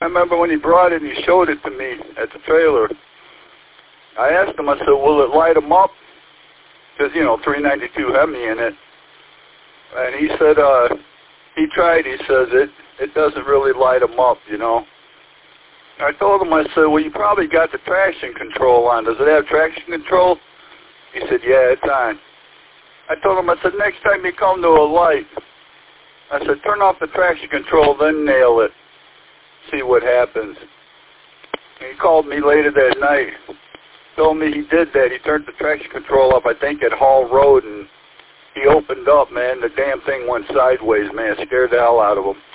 I remember when he brought it and he showed it to me at the trailer. I asked him, I said, will it light him up? Because, you know, 392 Hemi in it. And he said, he tried, he says, it doesn't really light him up, you know. I told him, I said, well, you probably got the traction control on. Does it have traction control? He said, yeah, it's on. I told him, I said, next time you come to a light, I said, turn off the traction control, then nail it. See what happens. And he called me later that night, told me he did that. He turned the traction control up, I think, at Hall Road, and he opened up, man. The damn thing went sideways, man. It scared the hell out of him.